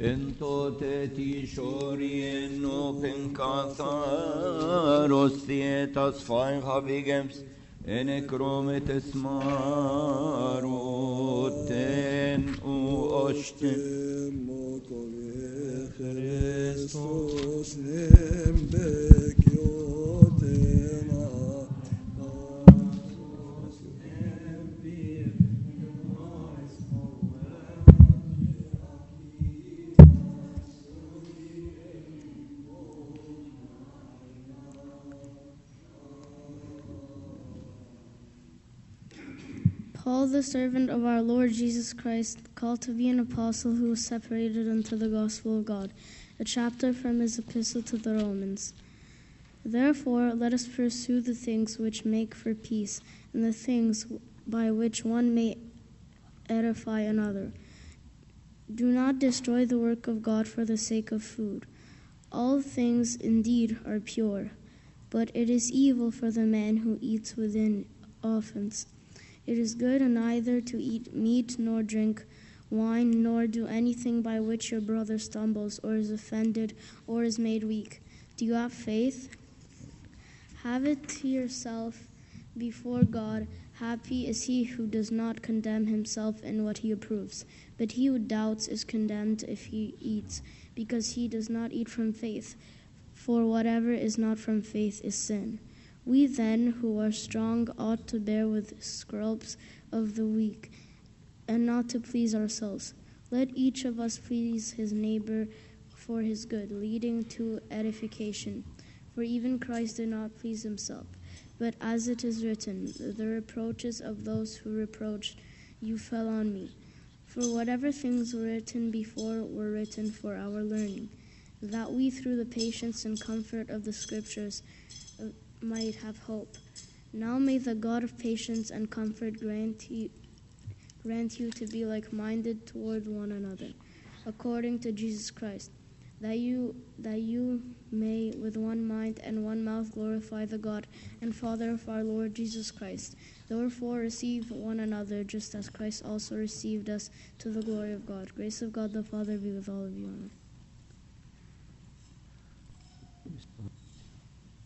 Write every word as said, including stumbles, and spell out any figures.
Ento te ti shorien open katharos thietas fine havigems ene krometes maroten u osten Christos nembek yotena Paul, the servant of our Lord Jesus Christ, called to be an apostle who was separated unto the gospel of God, a chapter from his epistle to the Romans. Therefore, let us pursue the things which make for peace, and the things by which one may edify another. Do not destroy the work of God for the sake of food. All things indeed are pure, but it is evil for the man who eats within offense. It is good neither to eat meat nor drink wine, nor do anything by which your brother stumbles or is offended or is made weak. Do you have faith? Have it to yourself before God. Happy is he who does not condemn himself in what he approves. But he who doubts is condemned if he eats, because he does not eat from faith. For whatever is not from faith is sin. We then, who are strong, ought to bear with scruples of the weak, and not to please ourselves. Let each of us please his neighbor for his good, leading to edification. For even Christ did not please himself, but as it is written, the reproaches of those who reproached you fell on me. For whatever things were written before were written for our learning, that we through the patience and comfort of the Scriptures might have hope. Now may the God of patience and comfort grant you, grant you to be like-minded toward one another, according to Jesus Christ, that you that you may with one mind and one mouth glorify the God and Father of our Lord Jesus Christ. Therefore receive one another, just as Christ also received us to the glory of God. Grace of God the Father be with all of you. Amen.